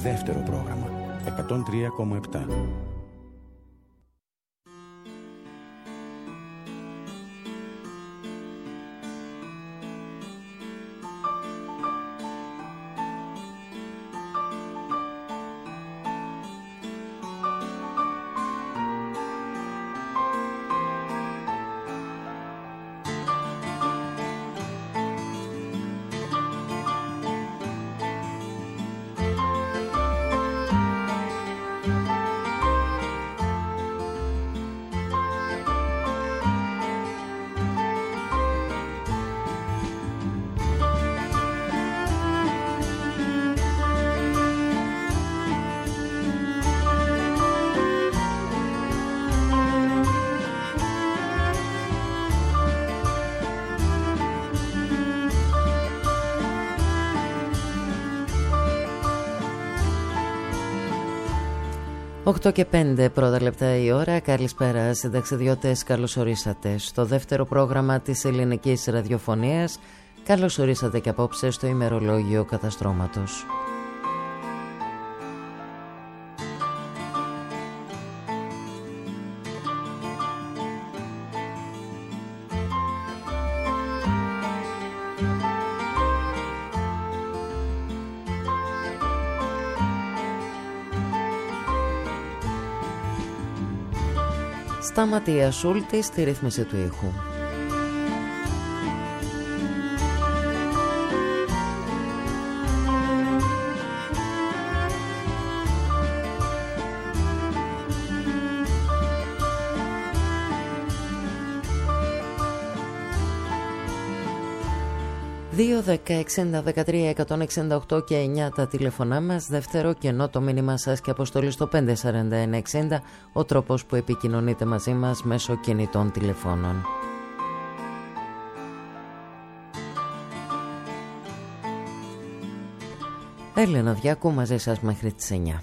δεύτερο πρόγραμμα 103,7. Οκτώ και 5 πρώτα λεπτά η ώρα. Καλησπέρα συνταξιδιώτες, καλώς ορίσατε στο δεύτερο πρόγραμμα της ελληνικής ραδιοφωνίας. Καλώς ορίσατε και απόψε στο ημερολόγιο καταστρώματος. Σταματία Σούλτη στη ρύθμιση του ήχου. Δύο 10-60-13-168 και 9 τα τηλεφωνά μας. Δεύτερο κενό το μήνυμα σας και αποστολή στο 541-60, ο τρόπος που επικοινωνείτε μαζί μας μέσω κινητών τηλεφώνων. Έλενα Διάκου μαζί σας μέχρι τις 9.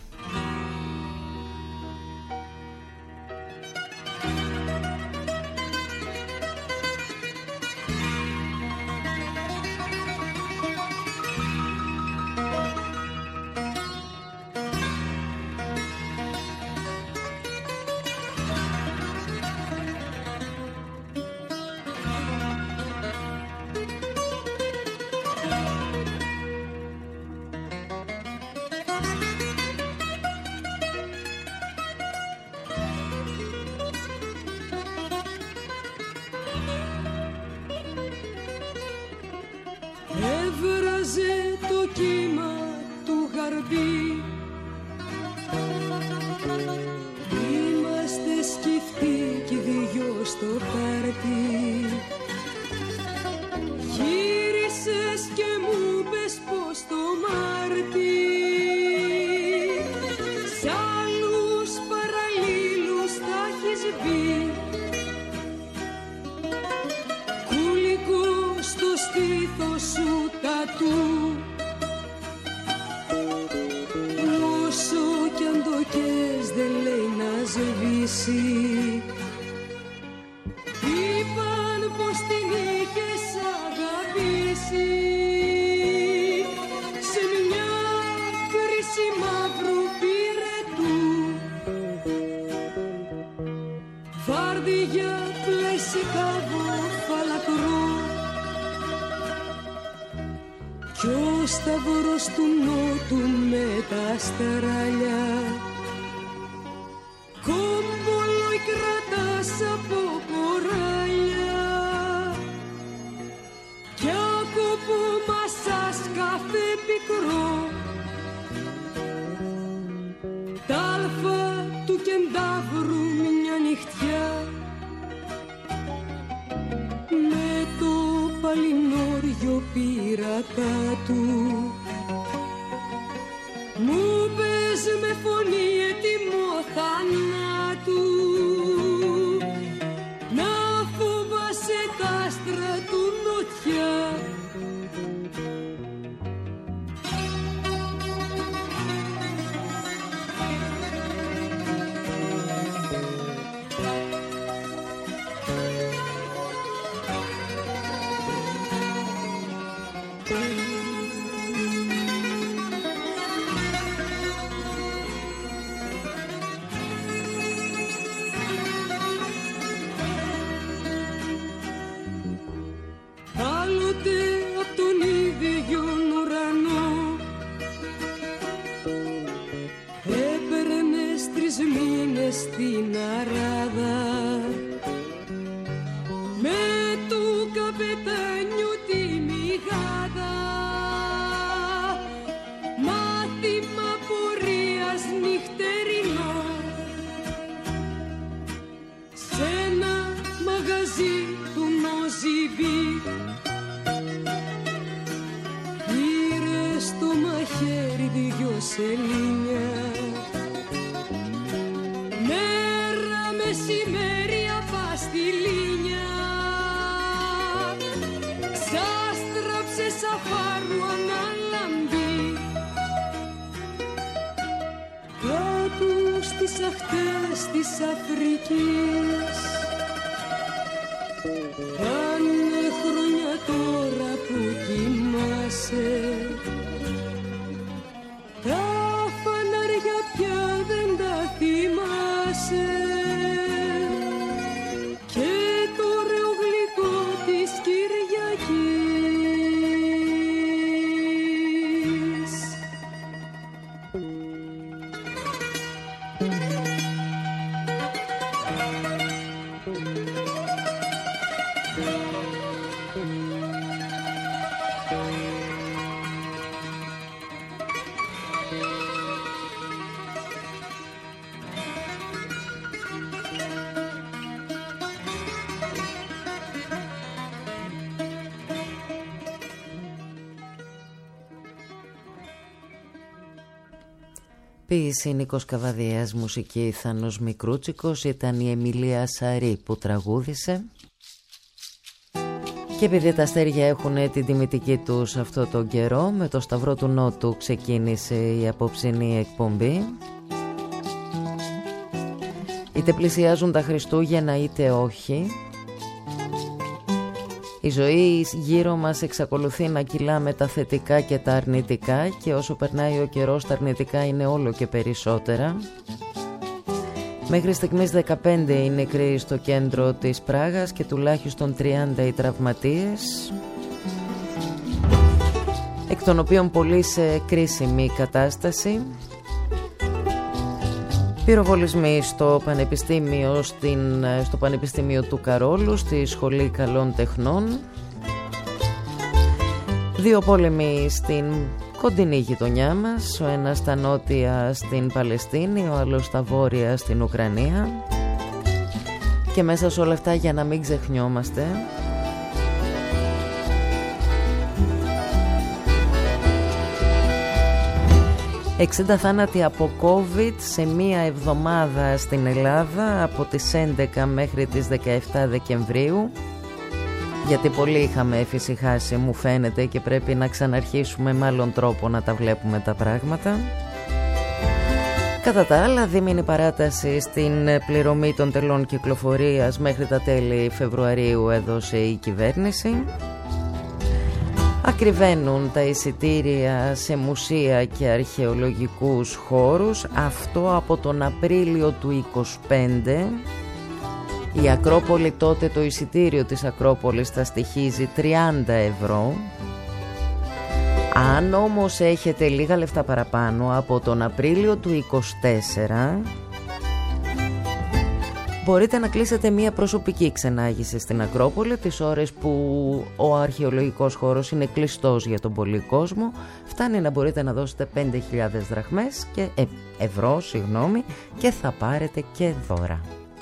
σελήνια. Μέρα μεσημέρι απαστηλίνια, ξάστραψε σαφάρου αναλαμπή. Κάτω στις αχτές της Αφρικής πάνε χρόνια τώρα που κοιμάσαι. Τα φανάρια πια δεν τα θυμάσαι και το ωραίο γλυκό της Κυριακής. Ποίηση Νίκος Καβαδίας, μουσική Θάνος Μικρούτσικος, ήταν η Εμιλία Σαρή που τραγούδισε. Και επειδή τα αστέρια έχουν την τιμητική τους αυτό τον καιρό, με το Σταυρό του Νότου ξεκίνησε η απόψινή εκπομπή. Είτε πλησιάζουν τα Χριστούγεννα είτε όχι, η ζωή γύρω μας εξακολουθεί να κυλά με τα θετικά και τα αρνητικά, και όσο περνάει ο καιρός τα αρνητικά είναι όλο και περισσότερα. Μέχρι στιγμής 15 οι νεκροί στο κέντρο της Πράγας και τουλάχιστον 30 οι τραυματίες, εκ των οποίων πολλοί σε κρίσιμη κατάσταση. Πυροβολισμοί στο Πανεπιστήμιο του Καρόλου, στη Σχολή Καλών Τεχνών. 2 πόλεμοι στην κοντινή γειτονιά μας, ο ένας στα νότια στην Παλαιστίνη, ο άλλος στα βόρεια στην Ουκρανία. Και μέσα σε όλα αυτά, για να μην ξεχνιόμαστε, ...60 θάνατοι από COVID σε μία εβδομάδα στην Ελλάδα, από τις 11 μέχρι τις 17 Δεκεμβρίου. Γιατί πολύ είχαμε εφησυχάσει, μου φαίνεται, και πρέπει να ξαναρχίσουμε με άλλον τρόπο να τα βλέπουμε τα πράγματα. Κατά τα άλλα, δίμηνη παράταση στην πληρωμή των τελών κυκλοφορίας μέχρι τα τέλη Φεβρουαρίου έδωσε η κυβέρνηση. Ακριβένουν τα εισιτήρια σε μουσεία και αρχαιολογικούς χώρους, αυτό από τον Απρίλιο του 25. Η Ακρόπολη τότε, το εισιτήριο της Ακρόπολης θα στοιχίζει 30 ευρώ. Αν όμως έχετε λίγα λεφτά παραπάνω, από τον Απρίλιο του 24 μπορείτε να κλείσετε μία προσωπική ξενάγηση στην Ακρόπολη τις ώρες που ο αρχαιολογικός χώρος είναι κλειστός για τον πολύ κόσμο. Φτάνει να μπορείτε να δώσετε 5.000 δραχμές και ευρώ, και θα πάρετε και δώρα.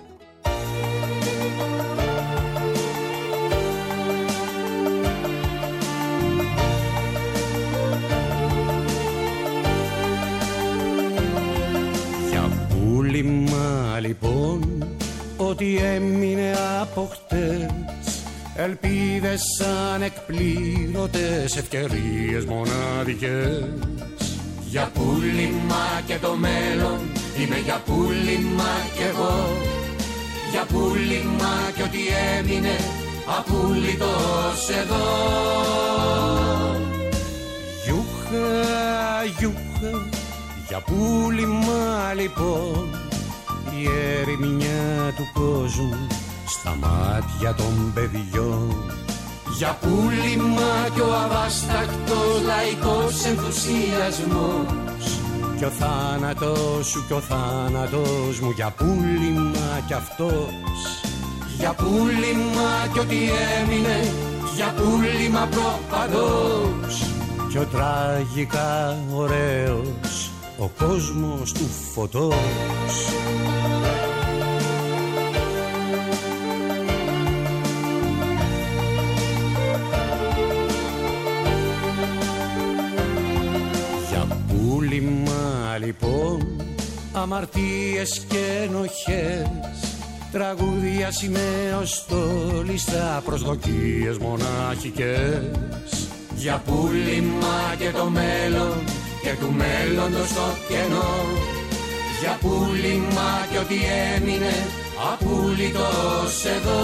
Για πούλημα λοιπόν, ό,τι έμεινε από χτες, ελπίδες ανεκπλήρωτες, ευκαιρίες μοναδικές. Για πούλημα και το μέλλον, είμαι για πούλημα κι εγώ. Για πούλημα και ό,τι έμεινε απούλητος εδώ. Γιούχα, γιούχα, για πούλημα λοιπόν, η ερημιά του κόσμου στα μάτια των παιδιών. Για πούλημα κι ο αβάστακτος λαϊκός ενθουσιασμός, κι ο θάνατος σου κι ο θάνατος μου, για πούλημα κι αυτός. Για πούλημα κι ό,τι έμεινε, για πούλημα προπαντός, κι ο τραγικά ωραίος ο κόσμος του φωτός. Για πούλημα αμαρτίες και ενοχές, τραγούδια σημαίωστόλιστα, προσδοκίες μονάχικες. Για πούλημα και το μέλλον και του μέλλοντος το κενό, για πούλημα και ό,τι έμεινε απούλητος εδώ.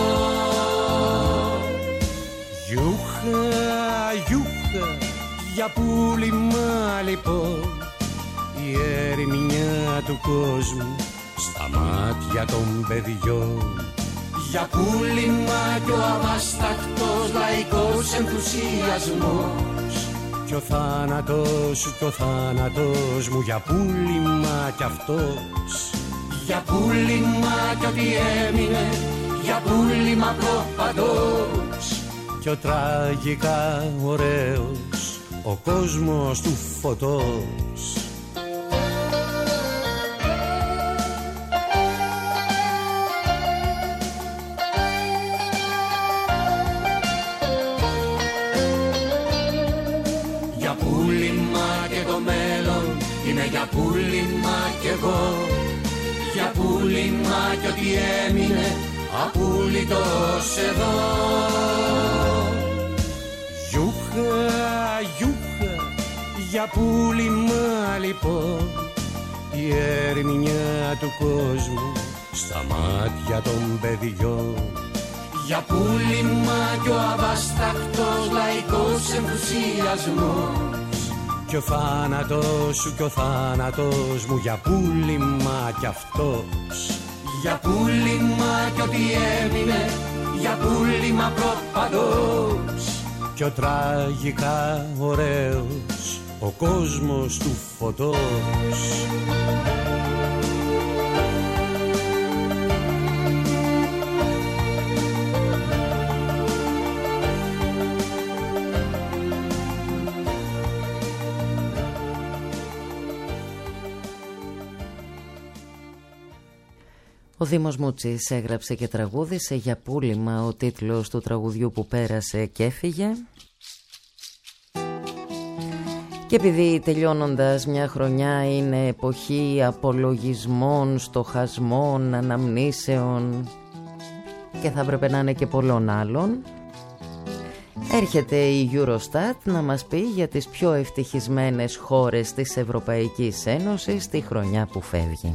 Γιούχα, γιούχα, για πούλημα λοιπόν, η ερημιά του κόσμου στα μάτια των παιδιών. Για πούλημα κι ο αβάσταχτος λαϊκός ενθουσιασμός, κι ο θάνατος σου κι ο θάνατος μου, για πούλημα κι αυτός. Για πούλημα κι ό,τι έμεινε, για πούλημα προπαντός, κι ο τραγικά ωραίος ο κόσμος του φωτός. Για πούλημα κι εγώ, για πούλημα κι ό,τι έμεινε απούλητος εδώ. Γιούχα, γιούχα, για πούλημα λοιπόν, η ερμηνεία του κόσμου στα μάτια των παιδιών. Για πούλημα κι ο αβάσταχτος λαϊκός ενθουσιασμός, κι ο θάνατος σου κι ο θάνατος μου, για πούλημα κι αυτός. Για πούλημα κι ό,τι έμεινε, για πούλημα προπαντός, κι ο τραγικά ωραίος ο κόσμος του φωτός. Ο Δήμος Μούτσης έγραψε και τραγούδισε για πούλημα, ο τίτλος του τραγουδιού που πέρασε και έφυγε. Και επειδή τελειώνοντας μια χρονιά είναι εποχή απολογισμών, στοχασμών, αναμνήσεων και θα έπρεπε να είναι και πολλών άλλων, έρχεται η Eurostat να μας πει για τις πιο ευτυχισμένες χώρες της Ευρωπαϊκής Ένωσης τη χρονιά που φεύγει.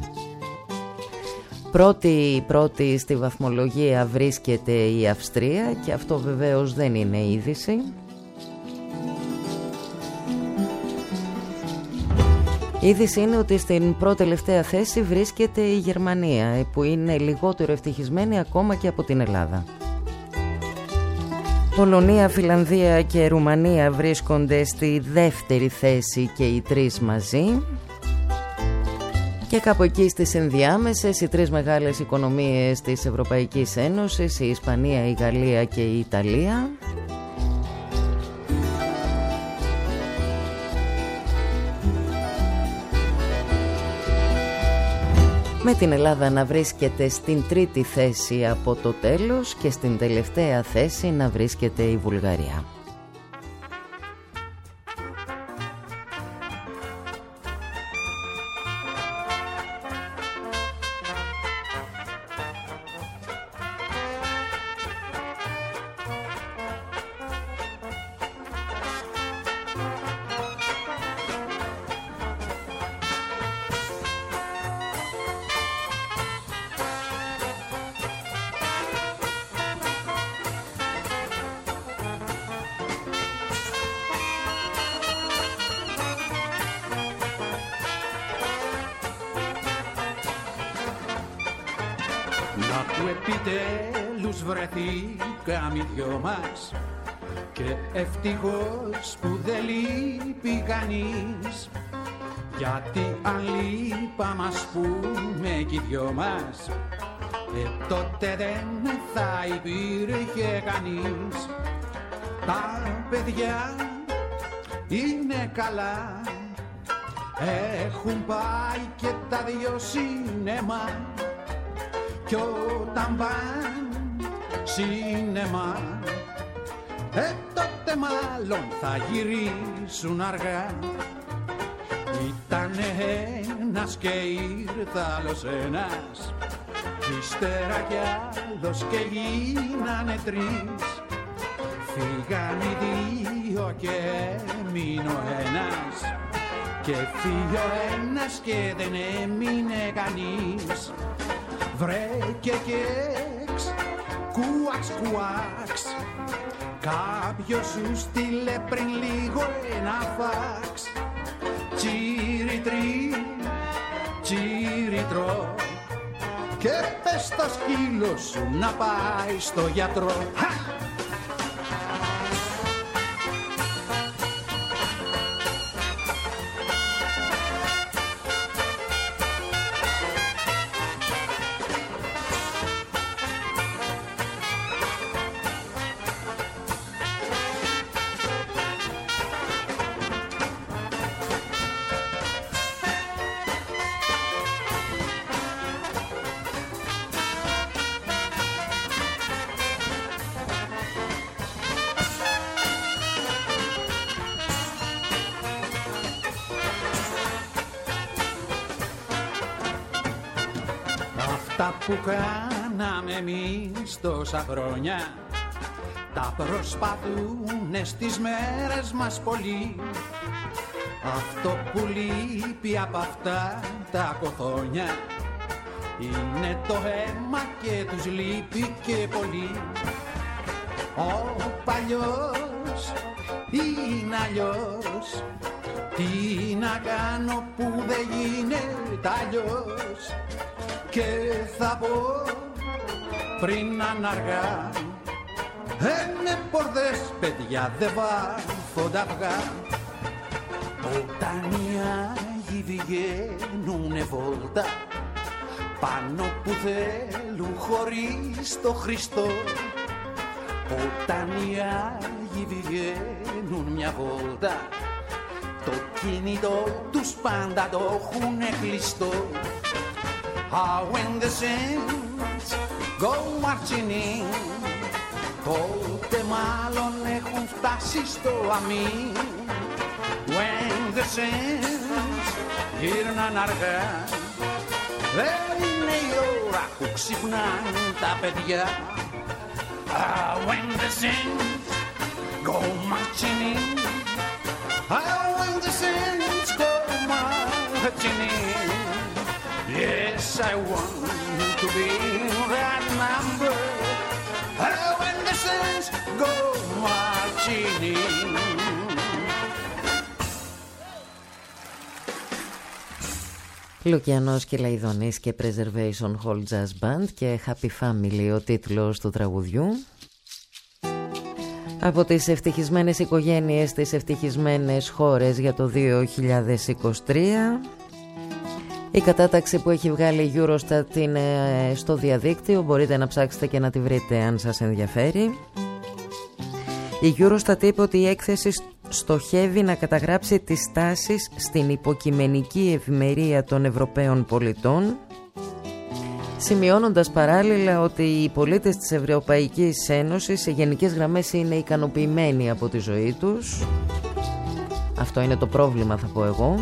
Πρώτη στη βαθμολογία βρίσκεται η Αυστρία και αυτό βεβαίως δεν είναι είδηση. Η είδηση είναι ότι στην πρώτη-τελευταία θέση βρίσκεται η Γερμανία, που είναι λιγότερο ευτυχισμένη ακόμα και από την Ελλάδα. Πολωνία, Φιλανδία και Ρουμανία βρίσκονται στη δεύτερη θέση και οι τρεις μαζί. Και κάπου εκεί στις ενδιάμεσες οι τρεις μεγάλες οικονομίες της Ευρωπαϊκής Ένωσης, η Ισπανία, η Γαλλία και η Ιταλία. Με την Ελλάδα να βρίσκεται στην τρίτη θέση από το τέλος και στην τελευταία θέση να βρίσκεται η Βουλγαρία. που επιτέλους βρεθήκαμε οι δυο μας και ευτυχώς που δεν λείπει κανείς, γιατί αν λείπαμε ας πούμε κι οι δυο μας, τότε δεν θα υπήρχε κανείς. Τα παιδιά είναι καλά, έχουν πάει και τα δυο σίνεμα, κι όταν πάνε σίνεμα, τότε μάλλον θα γυρίσουν αργά. Ήταν Πήγανε ένας και ήρθα άλλος ένας, ύστερα κι άλλος και γίνανε τρεις. Φύγαν οι δύο και έμεινε ο ένας, και φύγει ο ένας και δεν έμεινε κανείς. Βρε και κέξ, κουάξ κουάξ, κάποιος σου στείλε πριν λίγο ένα φάξ. Τσίριτρι, τσίριτρο, και πες στο σκύλο σου να πάει στο γιατρό. Αυτά που κάναμε εμείς τόσα χρόνια τα προσπαθούνε στις μέρες μας πολύ. Αυτό που λείπει απ' αυτά τα κοθόνια είναι το αίμα και τους λείπει και πολύ. Ο παλιός είναι αλλιώς, τι να κάνω που δεν γίνεται αλλιώς. Και θα πω πριν να είναι αργά, είναι πορδές παιδιά δεν βάφονται αυγά. Όταν οι Άγιοι βγαίνουνε βόλτα πάνω που θέλουν χωρίς το Χριστό, όταν οι Άγιοι βγαίνουν μια βόλτα το κινητό τους πάντα το έχουνε κλειστό. Ah, when the saints go marching in, τότε μάλλον έχουν φτάσει στο αμήν. When the saints γύρναν αργά, δεν είναι η ώρα που ξυπνάν τα παιδιά. Ah, when the saints go marching in, ah, when the saints go marching in. Yes, I want to be that number, when the saints go marching in. Λουκιανός Κυλαϊδονής και Preservation Hall Jazz Band και Happy Family ο τίτλος του τραγουδιού. Από τις ευτυχισμένες οικογένειες στις ευτυχισμένες χώρες για το 2023. Η κατάταξη που έχει βγάλει η Eurostat είναι στο διαδίκτυο, μπορείτε να ψάξετε και να τη βρείτε αν σας ενδιαφέρει. Η Eurostat είπε ότι η έκθεση στοχεύει να καταγράψει τις τάσεις στην υποκειμενική ευημερία των Ευρωπαίων πολιτών, σημειώνοντας παράλληλα ότι οι πολίτες της Ευρωπαϊκής Ένωσης σε γενικές γραμμές είναι ικανοποιημένοι από τη ζωή τους. Αυτό είναι το πρόβλημα, θα πω εγώ.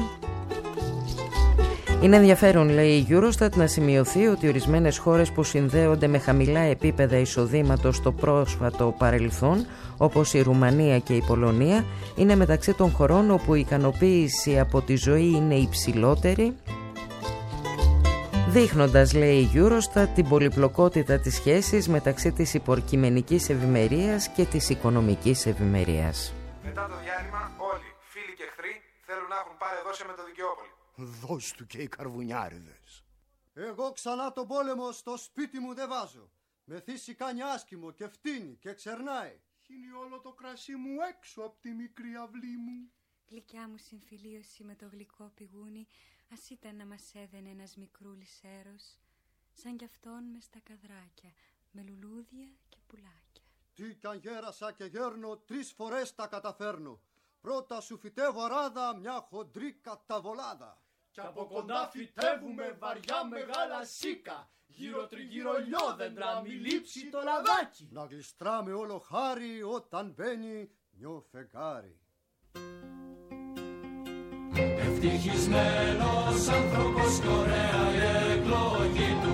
Είναι ενδιαφέρον, λέει η Eurostat, να σημειωθεί ότι ορισμένες χώρες που συνδέονται με χαμηλά επίπεδα εισοδήματος στο πρόσφατο παρελθόν, όπως η Ρουμανία και η Πολωνία, είναι μεταξύ των χωρών όπου η ικανοποίηση από τη ζωή είναι υψηλότερη, δείχνοντας, λέει η Eurostat, την πολυπλοκότητα της σχέσης μεταξύ της υποκειμενικής ευημερίας και της οικονομικής ευημερίας. Μετά το διάλειμμα, όλοι, φίλοι και εχθροί, θέλουν να έχουν πάρει δόση με το Δικαιόπολη. Δώσ' του και οι καρβουνιάριδες. Εγώ ξανά τον πόλεμο στο σπίτι μου δεν βάζω. Μεθύσει κάνει άσκημο και φτύνει και ξερνάει. Χύνει όλο το κρασί μου έξω από τη μικρή αυλή μου. Γλυκιά μου συμφιλίωση με το γλυκό πηγούνι, ας ήταν να μας έδαινε ένας μικρούλης έρος, σαν κι αυτόν μες στα καδράκια, με λουλούδια και πουλάκια. Τι κι αν γέρασα και γέρνω, 3 φορές τα καταφέρνω. Πρώτα σου φυτεύω αράδα, μια χοντρή καταβολάδα. Κι από κοντά φυτεύουμε βαριά μεγάλα σίκα, γύρω τριγύρω λιόδεντρα, μη λείψει το λαδάκι. Να γλιστράμε όλο χάρη όταν μπαίνει νιό φεγγάρι. Ευτυχισμένος άνθρωπος κι ωραία η εκλογή του.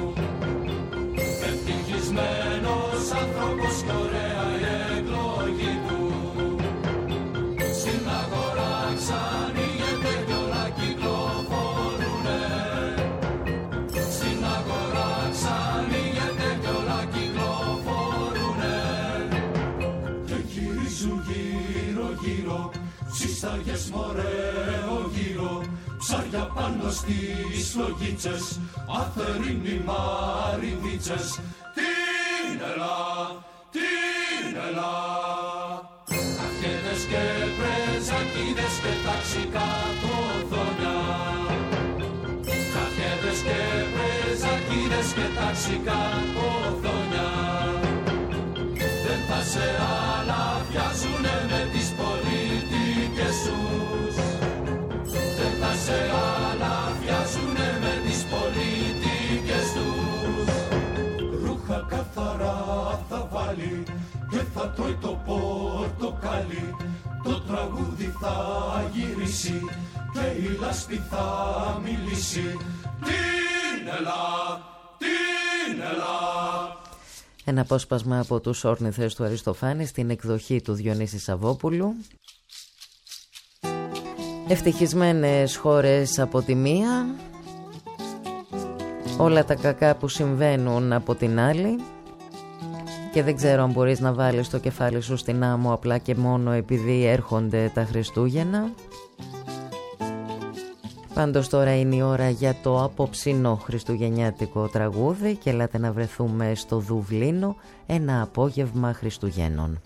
Ευτυχισμένος άνθρωπος κι ωραία η εκλογή του. Στην αγορά ξανοίγεται κι όλα κυκλοφορούνε. Στην αγορά ξανοίγεται κι όλα κυκλοφορούνε. Και γυρίζουν γύρω γύρω ψισταριές μωρέο γύρω, ψάρια πάνω στις φλογίτσες, αθερίνοι μαρινίτσες. Την ελά, την ελά. Αρχέδες και πρεζακίδες και ταξικά κοθόνια. Αρχέδες και πρεζακίδες και ταξικά κοθόνια. Δεν θα σε αλαφιάζουνε με τις πολιτικές τους. Δεν θα σε αλαφιάζουνε με τις πολιτικές τους. Ρούχα καθαρά θα βάλει και θα τρώει το πορτοκάλι. Το τραγούδι θα γυρίσει και η λάσπη θα μιλήσει. Την ελά, την ελά. Ένα απόσπασμα από τους όρνηθες του Αριστοφάνη στην εκδοχή του Διονύση Σαββόπουλου. Ευτυχισμένες χώρες από τη μία, όλα τα κακά που συμβαίνουν από την άλλη. Και δεν ξέρω αν μπορείς να βάλεις το κεφάλι σου στην άμμο απλά και μόνο επειδή έρχονται τα Χριστούγεννα. Πάντως τώρα είναι η ώρα για το απόψινό χριστουγεννιάτικο τραγούδι και ελάτε να βρεθούμε στο Δουβλίνο ένα απόγευμα Χριστουγέννων.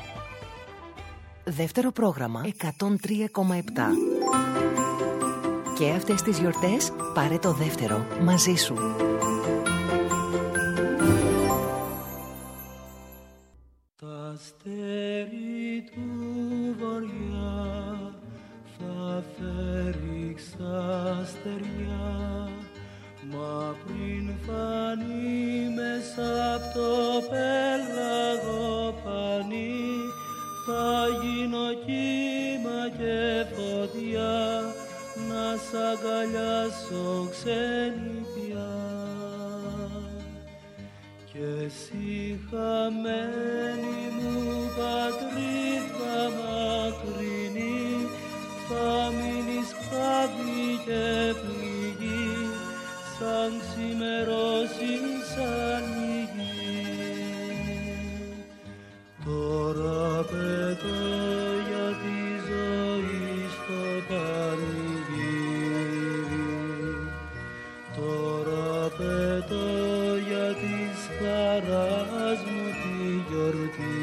Δεύτερο πρόγραμμα 103,7. Και αυτές τις γιορτές πάρε το δεύτερο μαζί σου. Τα αστέρι του βοριά θα φέρει ξαστεριά, μα πριν φανεί μέσα απ' το πέλαγο πανί, θα γίνω κύμα και φωτιά, να σ' αγκαλιάσω ξενιτιά. Κι εσύ χαμένη μου πατρίδα μακρινή, θα μείνεις χάδι και πληγή, σαν ξημερώσεις ανοίγει. Τώρα πετώ για τη ζωή στο πανηγύρι, τώρα πετώ για της χαράς μου τη γιορτή.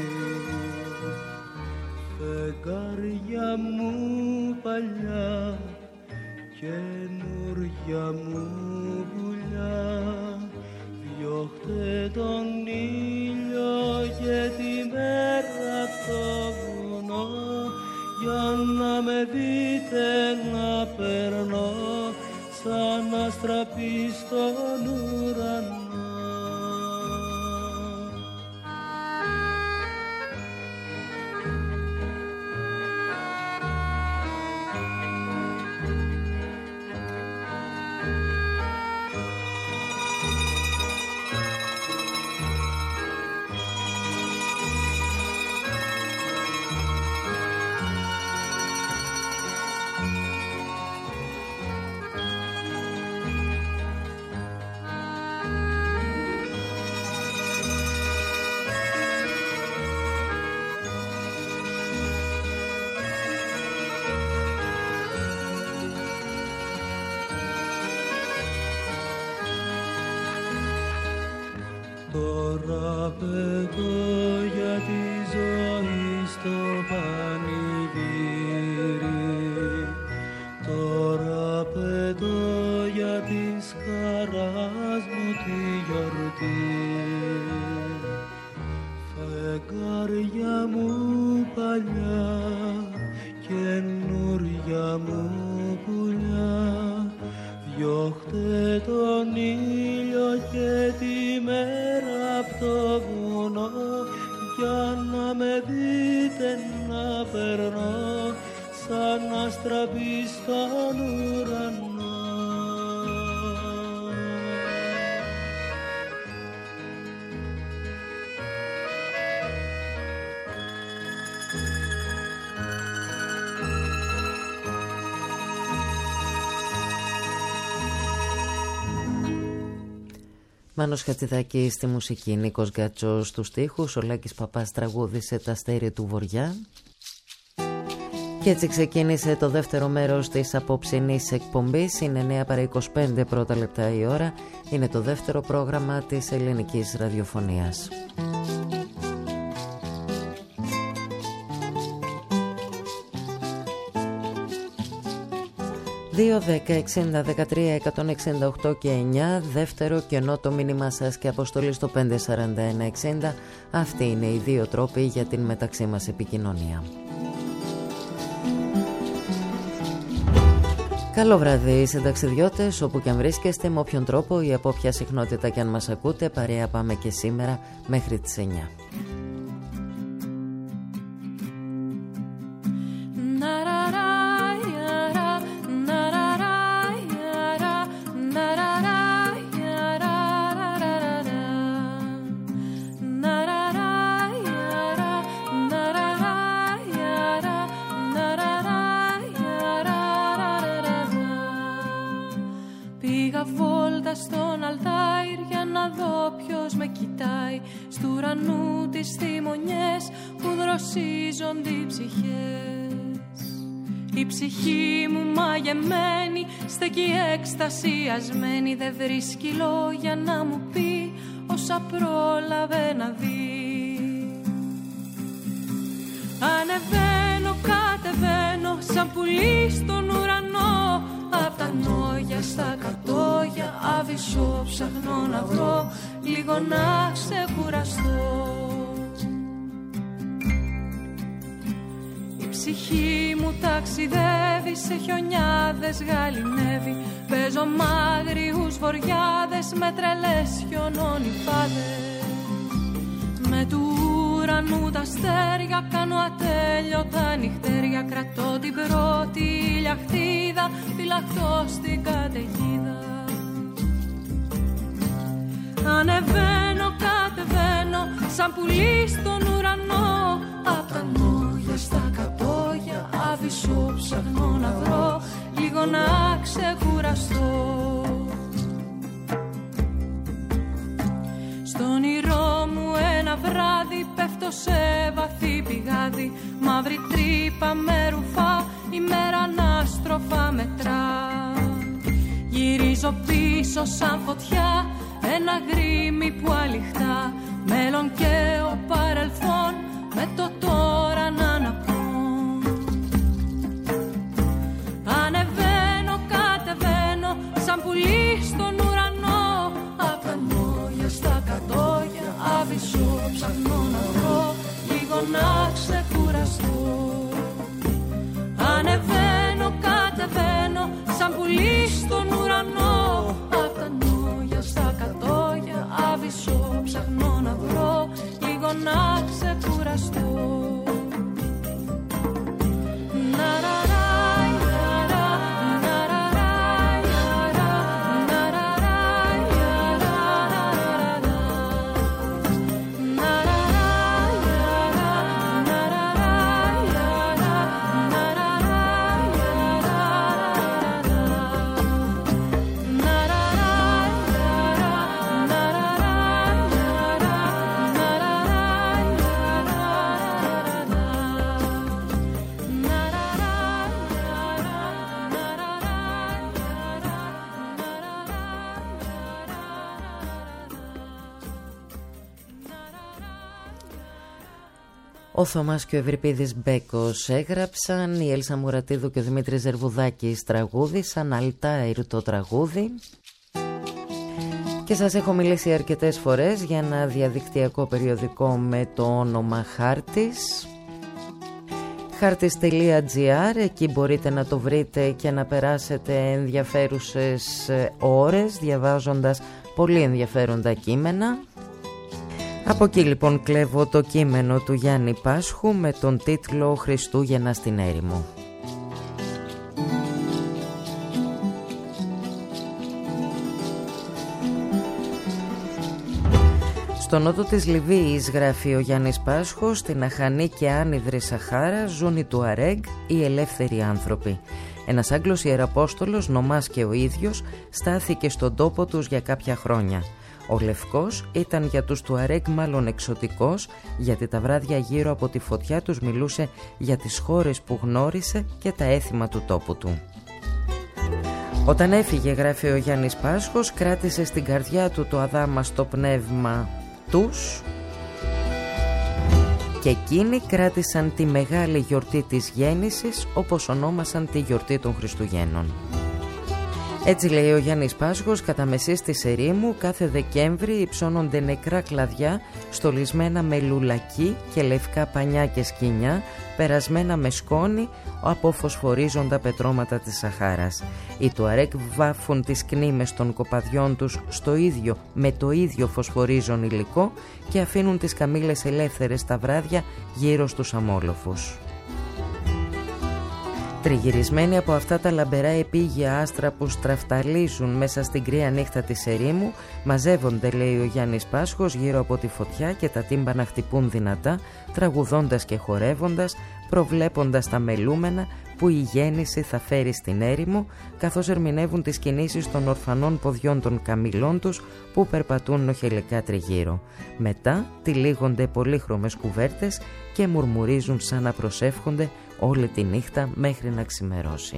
Φεγγάρια μου παλιά, καινούρια μου πουλιά, διώχτε τον ήλιο και τη μέρα απ' το βουνό, για να με δείτε να περνώ σαν αστραπή στον ουρανό. Τώρα πετώ για τη ζωή στο πανηγύρι, τώρα πετώ για της χαράς μου τη γιορτή. Φεγγάρια μου παλιά, καινούρια μου πουλιά, διώχτε τον ήλιο και τη μέρα απ' το βουνό, για να με δείτε να περνώ σαν αστραπή στον ουρανό. Μάνος Χατζηδάκης στη μουσική, Νίκος Γκάτσος στους στίχους, ο Λάκης Παπάς τραγούδισε τα αστέρια του βοριά. Και έτσι ξεκίνησε το δεύτερο μέρος της απόψινής εκπομπής. Είναι 9 παρά 25 πρώτα λεπτά η ώρα. Είναι το δεύτερο πρόγραμμα της ελληνικής ραδιοφωνίας. 2, 10, 60, 13, 168 και 9. Δεύτερο κενό το μήνυμά σας και αποστολή στο 54160. Αυτοί είναι οι δύο τρόποι για την μεταξύ μας επικοινωνία. Καλό βράδυ συνταξιδιώτες, όπου και αν βρίσκεστε, με όποιον τρόπο ή από όποια συχνότητα και αν μας ακούτε. Παρέα πάμε και σήμερα μέχρι τις 9. Στον αλτάιρ για να δω ποιος με κοιτάει, στου ουρανού τις θυμονιές που δροσίζονται οι ψυχές. Η ψυχή μου μαγεμένη στέκει εκστασιασμένη, δεν βρίσκει λόγια να μου πει όσα πρόλαβε να δει. Ανεβαίνω, κατεβαίνω σαν πουλί στον ουρανό, άβυσσο ψάχνω να βρω λίγο να ξεκουραστώ. Η ψυχή μου ταξιδεύει, σε χιονιάδες γαλινεύει. Παίζω μάγριους βοριάδες με τρελές χιονόνυφάδες. Με του ουρανού τα αστέρια κάνω ατέλειωτα νυχτέρια. Κρατώ την πρώτη ηλιαχτίδα, φυλαχτώ στην καταιγίδα. Ανεβαίνω, κατεβαίνω, σαν πουλί στον ουρανό. Απ' τα νόγια στα κατόγια, άβυσσο ψάχνω να βρω λίγο να ξεκουραστώ. Στον όνειρό μου ένα βράδυ πέφτω σε βαθύ πηγάδι. Μαύρη τρύπα με ρουφά, η μέρα ανάστροφα μετρά. Γυρίζω πίσω σαν φωτιά, ένα γρήμι που αληχτά. Μέλλον και ο παρελθόν με το τώρα να αναπνώ. Ανεβαίνω, κατεβαίνω, σαν πουλί στον ουρανό. Απ' τα νόγια στα κατόγια, άβυσσο ψάχνω να βρω λίγο να ξεκουραστώ. Ανεβαίνω, κατεβαίνω, σαν πουλί στον ουρανό. Απ' τα νόγια στα κατόγια, άβυσσο ψάχνω να βρω λίγο να ξεκουραστώ. Ο Θωμάς και ο Ευρυπίδης Μπέκος έγραψαν, η Έλσα Μουρατίδου και ο Δημήτρης Ζερβουδάκης τραγούδισαν Αλτάιρ το τραγούδι. Και σας έχω μιλήσει αρκετές φορές για ένα διαδικτυακό περιοδικό με το όνομα Χάρτης. Χάρτης.gr, εκεί μπορείτε να το βρείτε και να περάσετε ενδιαφέρουσες ώρες διαβάζοντας πολύ ενδιαφέροντα κείμενα. Από εκεί λοιπόν κλέβω το κείμενο του Γιάννη Πάσχου με τον τίτλο «Χριστούγεννα στην έρημο». Στο νότο της Λιβύης, γράφει ο Γιάννης Πάσχος, στην αχανή και άνυδρη Σαχάρα ζουν οι Τουαρέγ, οι ελεύθεροι άνθρωποι. Ένας Άγγλος ιεραπόστολος, νομάς και ο ίδιος, στάθηκε στον τόπο τους για κάποια χρόνια. Ο Λευκός ήταν για τους Τουαρέγ μάλλον εξωτικός, γιατί τα βράδια γύρω από τη φωτιά τους μιλούσε για τις χώρες που γνώρισε και τα έθιμα του τόπου του. Όταν έφυγε, γράφει ο Γιάννης Πάσχος, κράτησε στην καρδιά του το αδάμαστο πνεύμα τους και εκείνοι κράτησαν τη μεγάλη γιορτή της γέννησης, όπως ονόμασαν τη γιορτή των Χριστουγέννων. Έτσι, λέει ο Γιάννης Πάσχος, κατά μεσής της ερήμου κάθε Δεκέμβρη υψώνονται νεκρά κλαδιά στολισμένα με λουλακί και λευκά πανιά και σκοινιά, περασμένα με σκόνη από φωσφορίζοντα πετρώματα της Σαχάρας. Οι Τουαρέγ βάφουν τις κνήμες των κοπαδιών τους με το ίδιο φωσφορίζον υλικό και αφήνουν τις καμήλες ελεύθερες τα βράδια γύρω στους αμόλοφους. Τριγυρισμένοι από αυτά τα λαμπερά επίγεια άστρα που στραφταλίζουν μέσα στην κρύα νύχτα της ερήμου, μαζεύονται, λέει ο Γιάννης Πάσχος, γύρω από τη φωτιά και τα τύμπανα χτυπούν δυνατά, τραγουδώντας και χορεύοντας, προβλέποντας τα μελούμενα που η γέννηση θα φέρει στην έρημο, καθώς ερμηνεύουν τις κινήσεις των ορφανών ποδιών των καμηλών τους που περπατούν νοχελικά τριγύρω. Μετά τυλίγονται πολύχρωμες κουβέρτες και μουρμουρίζουν σαν να προσεύχονται όλη τη νύχτα μέχρι να ξημερώσει.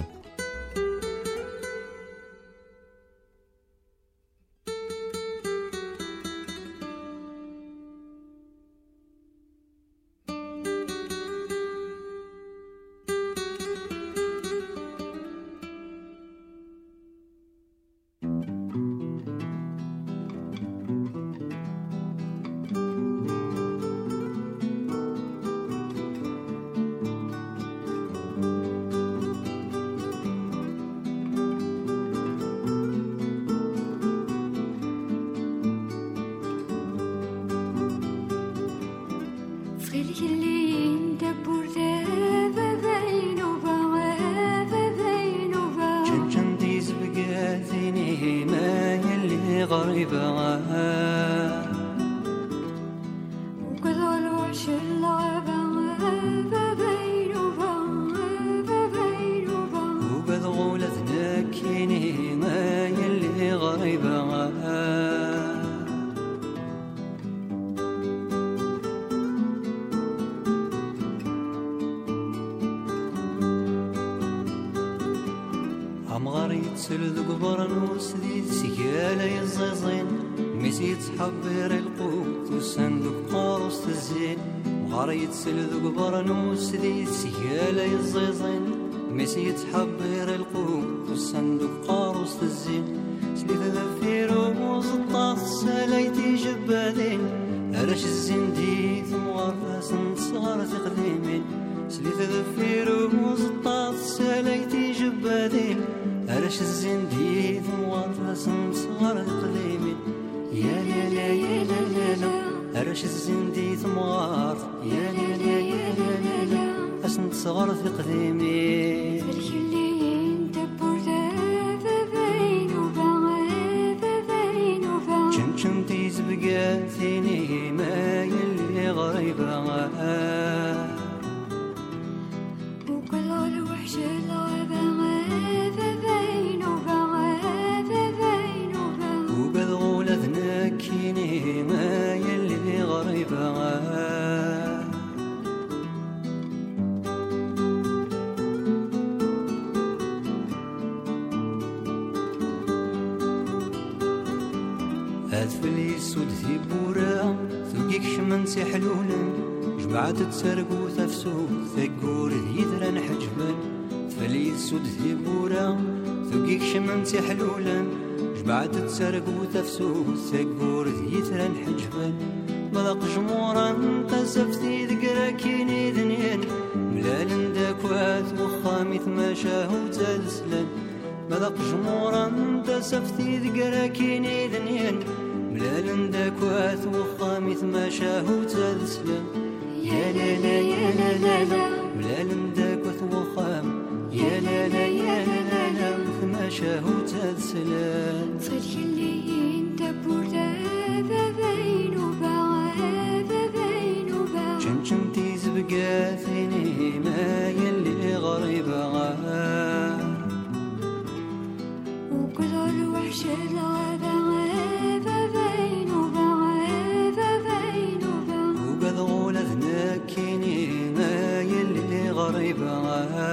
غريبة وكذا الوحش اللعبة وكذا غولتنا كيني ما يلي غريبة سلد قبر وسديد سيالة يزيزين ميسيت حبير القوت والصندوق قارص الزين غاريت سلد قبر وسديد سيالة يزيزين ميسيت حبير القوت والصندوق قارص الزين سليت ذفير وزطاط ساليتي جبادين أرش الزندي ثم غرفاس صغار تقديمين سليت ذفير وزطاط ساليتي جبادين أرش الزنديد موارث صغار قديمي يا لا لا يا لا لا لا أرش الزنديد موارث يا لا لا يا لا لا لا أسنت صغار قديمي فرشلين تبوردا فبين وبا شن تيز بقاتيني ما يلي غريبة وكل الوحش اللعبة كيني ما يلي غريبة أدفلي سود في بورا ثقيك شمنتي حلولا جمعت تسرقو تفسو ثقور يدران حجبا أدفلي سود في بورا ثقيك شمنتي حلولا بعد تسرق وتفسوس سقور يترن حجبا ملق جمورا تسفتي ذكرى كيني ذنين ملال داكوات وخامي ثماشاه وتسلن ملق جمورا تسفتي ذكرى كيني ذنين ملال داكوات وخامي ثماشاه وتسلن يا لا لا يا لا لا لا ملال داكوات وخام يا لا لا يا لا لا ثماشاه وتسلن فرشلين تبوردا فبين وبا شن تيز بقاثيني ما يلي غريبة وكل الوحش اللعبة فبين وبا وكذا غولتنا كيني ما يلي غريبة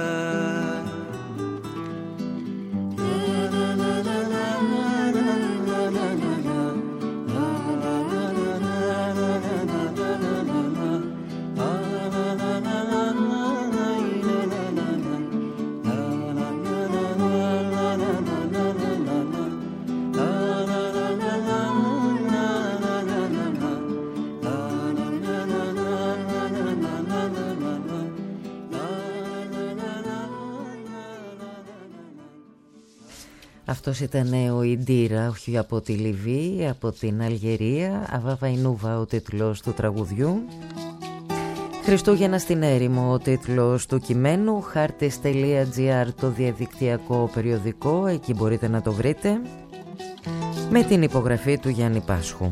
Αυτός ήταν ο Ιντήρα, όχι από τη Λιβύη, από την Αλγερία. Αβάβα Ινούβα ο τίτλος του τραγουδιού. Χριστούγεννα στην έρημο ο τίτλος του κειμένου. Χάρτης.gr το διαδικτυακό περιοδικό, εκεί μπορείτε να το βρείτε, με την υπογραφή του Γιάννη Πάσχου.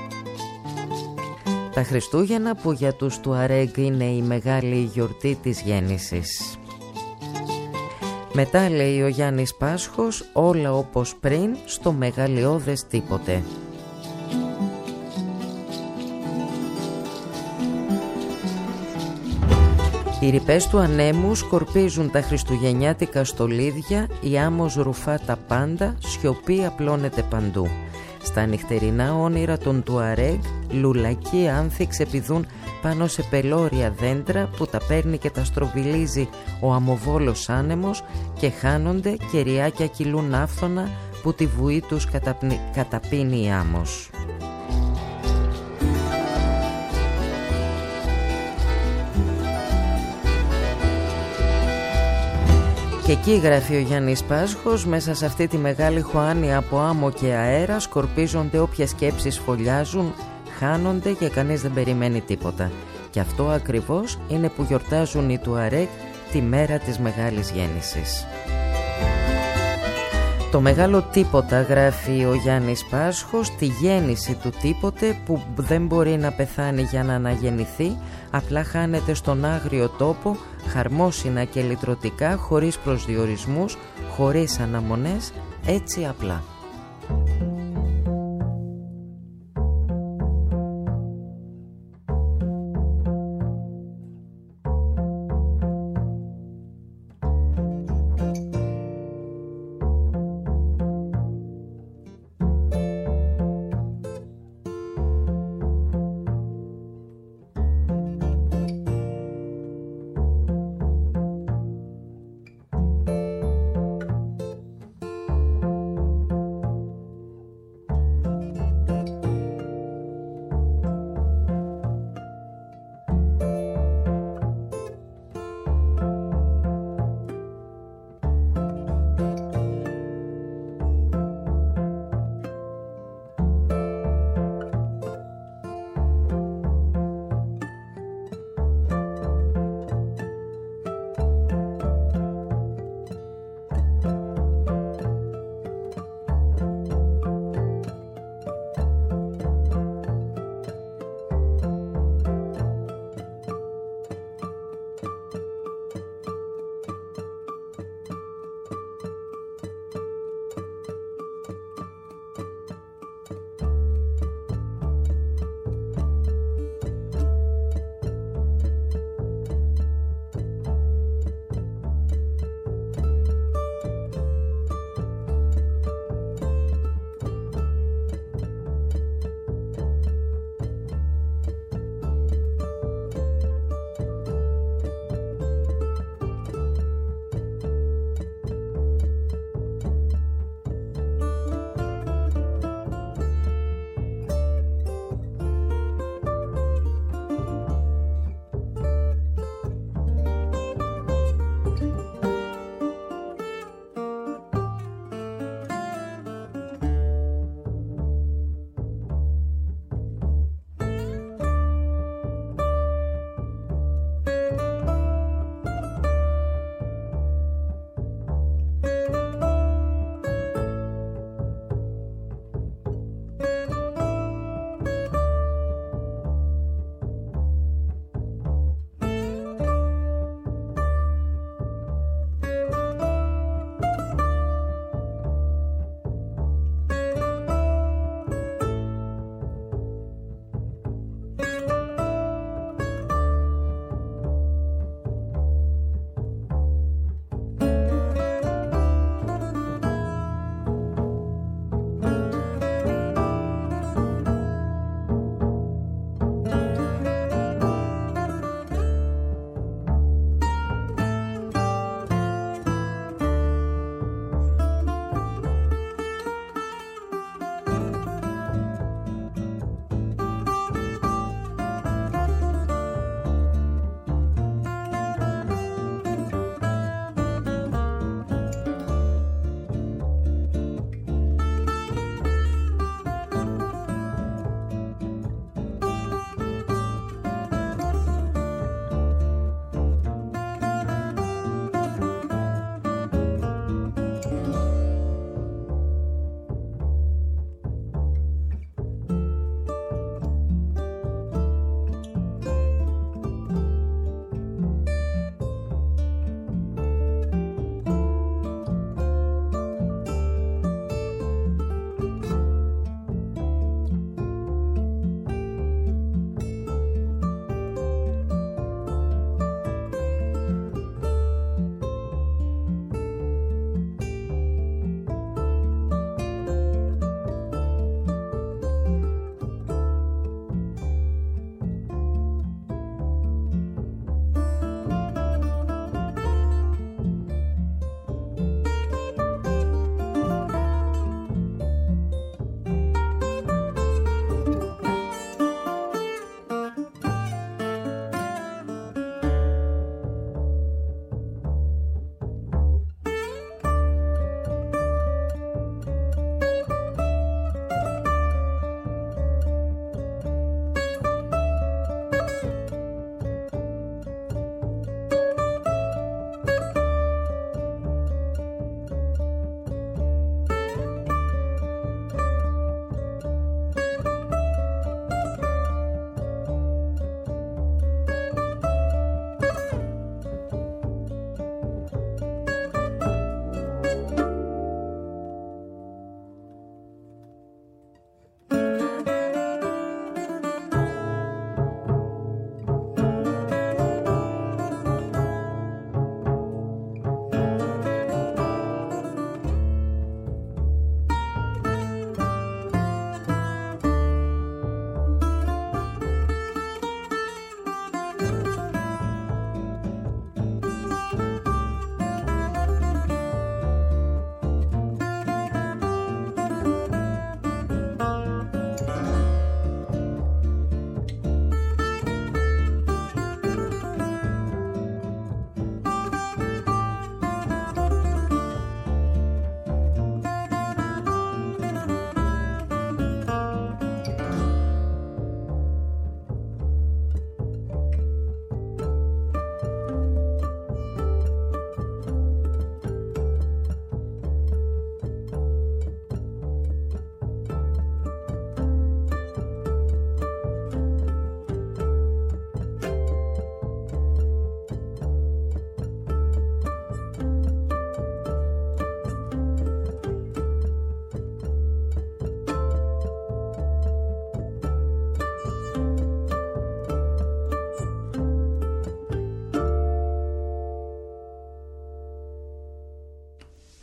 Τα Χριστούγεννα που για τους Τουαρέγ είναι η μεγάλη γιορτή της γέννησης. Μετά, λέει ο Γιάννης Πάσχος, όλα όπως πριν, στο μεγαλειώδες τίποτε. Οι ρηπές του ανέμου σκορπίζουν τα χριστουγεννιάτικα στολίδια, η άμμος ρουφά τα πάντα, σιωπή απλώνεται παντού. Στα νυχτερινά όνειρα των Τουαρέγ, λουλακοί άνθη ξεπηδούν πάνω σε πελώρια δέντρα που τα παίρνει και τα στροβιλίζει ο αμοβόλος άνεμος και χάνονται και ριάκια κυλούν άφθονα που τη βουή τους καταπίνει η άμμος. Και εκεί, γράφει ο Γιάννης Πάσχος, μέσα σε αυτή τη μεγάλη χωάνη από άμμο και αέρα σκορπίζονται όποιες σκέψεις φωλιάζουν, χάνονται και κανείς δεν περιμένει τίποτα. Και αυτό ακριβώς είναι που γιορτάζουν οι Τουαρέγ τη μέρα της μεγάλης γέννησης. Το μεγάλο τίποτα, γράφει ο Γιάννης Πάσχος, τη γέννηση του τίποτε που δεν μπορεί να πεθάνει για να αναγεννηθεί, απλά χάνεται στον άγριο τόπο, χαρμόσυνα και λυτρωτικά, χωρίς προσδιορισμούς, χωρίς αναμονές, έτσι απλά.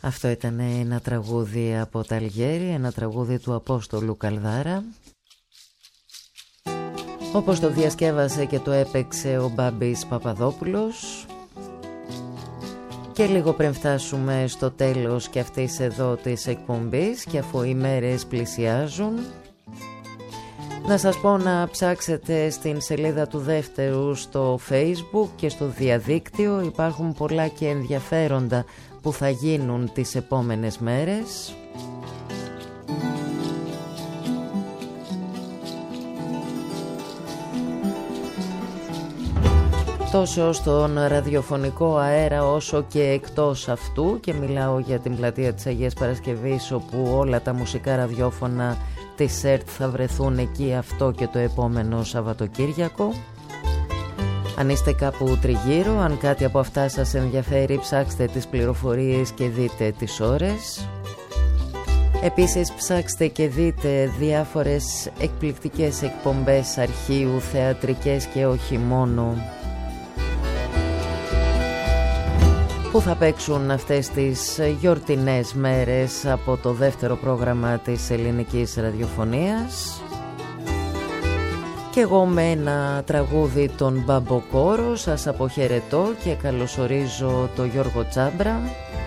Αυτό ήταν ένα τραγούδι από τα Αλγέρι, ένα τραγούδι του Απόστολου Καλδάρα, όπως το διασκεύασε και το έπαιξε ο Μπάμπης Παπαδόπουλος. Και λίγο πριν φτάσουμε στο τέλος και αυτής εδώ της εκπομπής, και αφού οι μέρες πλησιάζουν, να σας πω να ψάξετε στην σελίδα του Δεύτερου στο Facebook και στο διαδίκτυο. Υπάρχουν πολλά και ενδιαφέροντα που θα γίνουν τις επόμενες μέρες. Τόσο στον ραδιοφωνικό αέρα όσο και εκτός αυτού, και μιλάω για την πλατεία της Αγίας Παρασκευής, όπου όλα τα μουσικά ραδιόφωνα της ΕΡΤ θα βρεθούν εκεί αυτό και το επόμενο Σαββατοκύριακο. Αν είστε κάπου τριγύρω, αν κάτι από αυτά σας ενδιαφέρει, ψάξτε τις πληροφορίες και δείτε τις ώρες. Επίσης ψάξτε και δείτε διάφορες εκπληκτικές εκπομπές αρχείου, θεατρικές και όχι μόνο, που θα παίξουν αυτές τις γιορτινές μέρες από το δεύτερο πρόγραμμα της ελληνικής ραδιοφωνίας. Και εγώ με ένα τραγούδι των Μπαμποκόρο σας αποχαιρετώ και καλωσορίζω το Γιώργο Τσάμπρα,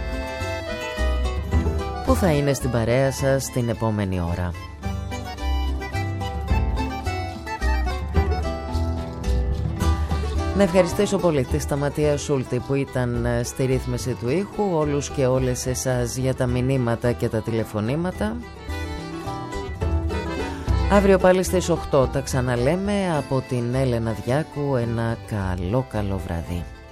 που θα είναι στην παρέα σας την επόμενη ώρα. Να ευχαριστήσω πολύ τη Σταματία Σούλτη που ήταν στη ρύθμιση του ήχου, όλους και όλες εσάς για τα μηνύματα και τα τηλεφωνήματα. Αύριο πάλι στις 8 τα ξαναλέμε. Από την Έλενα Διάκου ένα καλό βράδυ.